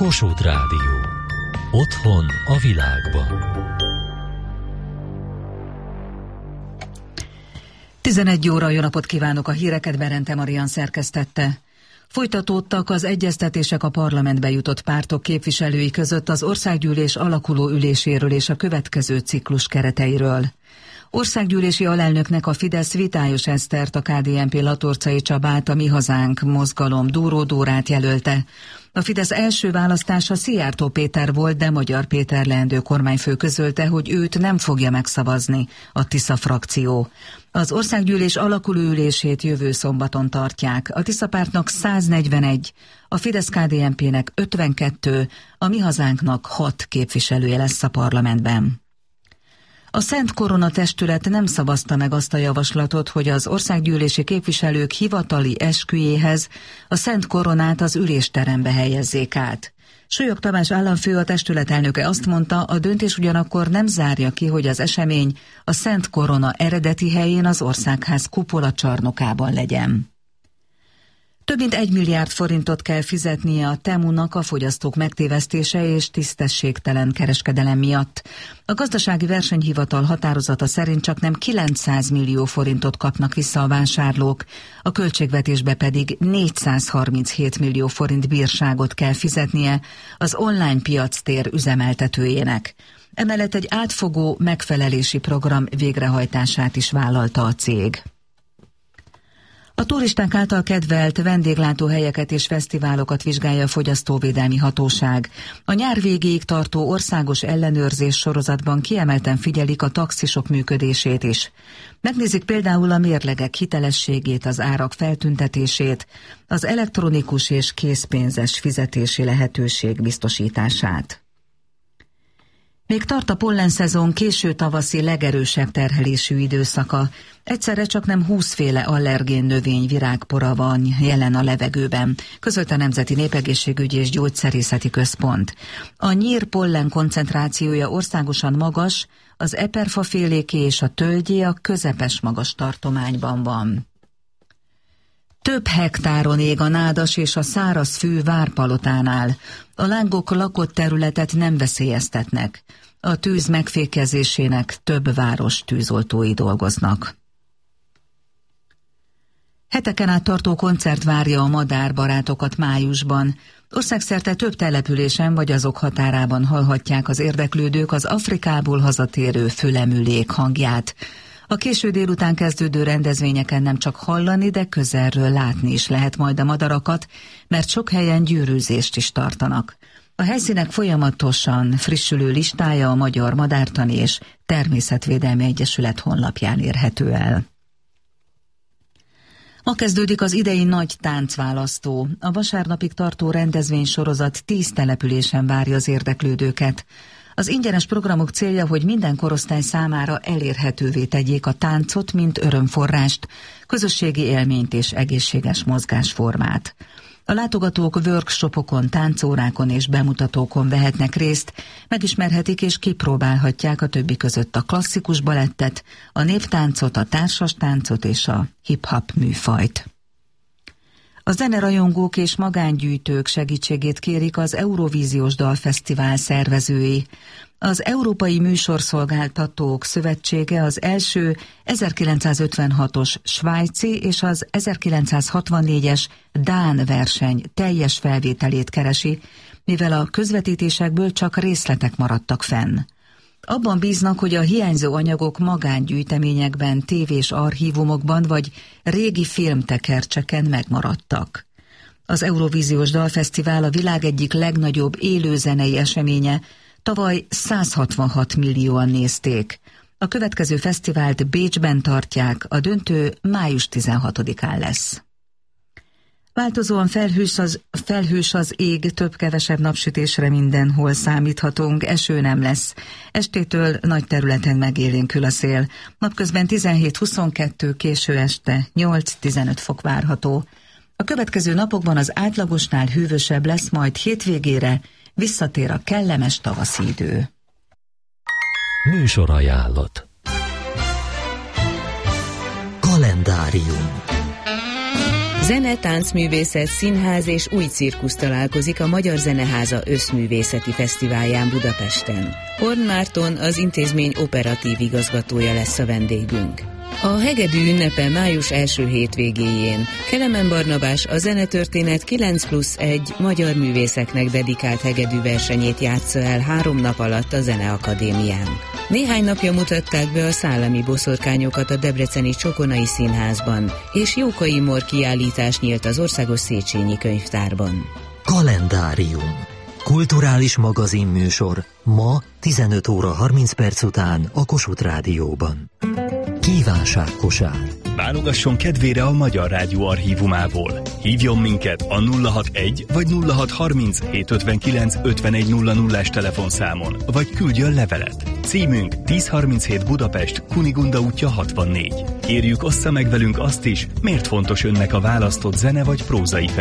Kossuth Rádió. Otthon a világban. 11 óra, jó napot kívánok, a híreket Berente Marian szerkesztette. Folytatódtak az egyeztetések a parlamentbe jutott pártok képviselői között az országgyűlés alakuló üléséről és a következő ciklus kereteiről. Országgyűlési alelnöknek a Fidesz Vitályos Esztert, a KDNP Latorcai Csabát, a Mi Hazánk mozgalom Dóró Dórát jelölte. A Fidesz első választása Szijjártó Péter volt, de Magyar Péter leendő kormányfő közölte, hogy őt nem fogja megszavazni a Tisza frakció. Az országgyűlés alakuló ülését jövő szombaton tartják. A Tisza pártnak 141, a Fidesz-KDNP-nek 52, a Mi Hazánknak 6 képviselője lesz a parlamentben. A Szent Korona testület nem szavazta meg azt a javaslatot, hogy az országgyűlési képviselők hivatali esküjéhez a Szent Koronát az ülésterembe helyezzék át. Súlyog Tamás államfő, a testület elnöke azt mondta, a döntés ugyanakkor nem zárja ki, hogy az esemény a Szent Korona eredeti helyén, az Országház kupola csarnokában legyen. Több mint 1 milliárd forintot kell fizetnie a Temunak a fogyasztók megtévesztése és tisztességtelen kereskedelem miatt. A Gazdasági Versenyhivatal határozata szerint csaknem 900 millió forintot kapnak vissza a vásárlók, a költségvetésbe pedig 437 millió forint bírságot kell fizetnie az online piactér üzemeltetőjének. Emellett egy átfogó megfelelési program végrehajtását is vállalta a cég. A turisták által kedvelt vendéglátóhelyeket és fesztiválokat vizsgálja a Fogyasztóvédelmi Hatóság. A nyár végéig tartó országos ellenőrzés sorozatban kiemelten figyelik a taxisok működését is. Megnézik például a mérlegek hitelességét, az árak feltüntetését, az elektronikus és készpénzes fizetési lehetőség biztosítását. Még tart a pollenszezon késő tavaszi legerősebb terhelésű időszaka. Egyszerre csaknem 20 féle allergén növény virágpora van jelen a levegőben, közölte a Nemzeti Népegészségügyi és Gyógyszerészeti Központ. A nyír pollen koncentrációja országosan magas, az eperfaféléké és a tölgyé a közepes magas tartományban van. Több hektáron ég a nádas és a száraz fű Várpalotánál. A lángok lakott területet nem veszélyeztetnek. A tűz megfékezésének több város tűzoltói dolgoznak. Heteken át tartó koncert várja a madárbarátokat májusban. Országszerte több településen vagy azok határában hallhatják az érdeklődők az Afrikából hazatérő fülemülék hangját. A késő délután kezdődő rendezvényeken nem csak hallani, de közelről látni is lehet majd a madarakat, mert sok helyen gyűrűzést is tartanak. A helyszínek folyamatosan frissülő listája a Magyar Madártani és Természetvédelmi Egyesület honlapján érhető el. Ma kezdődik az idei nagy táncválasztó. A vasárnapig tartó rendezvénysorozat 10 településen várja az érdeklődőket. Az ingyenes programok célja, hogy minden korosztály számára elérhetővé tegyék a táncot, mint örömforrást, közösségi élményt és egészséges mozgásformát. A látogatók workshopokon, táncórákon és bemutatókon vehetnek részt, megismerhetik és kipróbálhatják a többi között a klasszikus balettet, a néptáncot, a társas táncot és a hip-hop műfajt. A zenerajongók és magángyűjtők segítségét kérik az Eurovíziós Dalfesztivál szervezői. Az Európai Műsorszolgáltatók Szövetsége az első 1956-os svájci és az 1964-es dán verseny teljes felvételét keresi, mivel a közvetítésekből csak részletek maradtak fenn. Abban bíznak, hogy a hiányzó anyagok magángyűjteményekben, tévés archívumokban vagy régi filmtekercseken megmaradtak. Az Eurovíziós Dalfesztivál a világ egyik legnagyobb élőzenei eseménye, tavaly 166 millióan nézték. A következő fesztivált Bécsben tartják, a döntő május 16-án lesz. Változóan felhős az ég, több-kevesebb napsütésre mindenhol számíthatunk, eső nem lesz. Estétől nagy területen megélénkül a szél. Napközben 17-22, késő este 8-15 fok várható. A következő napokban az átlagosnál hűvösebb lesz, majd hétvégére visszatér a kellemes tavaszi idő. Műsorajánlat. Kalendárium. Zene, táncművészet, színház és új cirkusz találkozik a Magyar Zeneháza Összművészeti Fesztiválján Budapesten. Horn Márton, az intézmény operatív igazgatója lesz a vendégünk. A hegedű ünnepe május első hétvégéjén Kelemen Barnabás a zenetörténet 9+1 magyar művészeknek dedikált hegedű versenyét játsza el 3 nap alatt a Zeneakadémián. Néhány napja mutatták be a Szállami boszorkányokat a debreceni Csokonai Színházban, és Jókai Mór kiállítás nyílt az Országos Széchenyi Könyvtárban. Kalendárium. Kulturális magazinműsor ma 15 óra 30 perc után a Kossuth Rádióban. Kívánságkosár. Válogasson kedvére a Magyar Rádió archívumából. Hívjon minket a 061 vagy 0630 759 5100-as telefonszámon, vagy küldjön levelet. Címünk 1037 Budapest, Kunigunda útja 64. Kérjük, ossza meg velünk azt is, miért fontos önnek a választott zene vagy prózai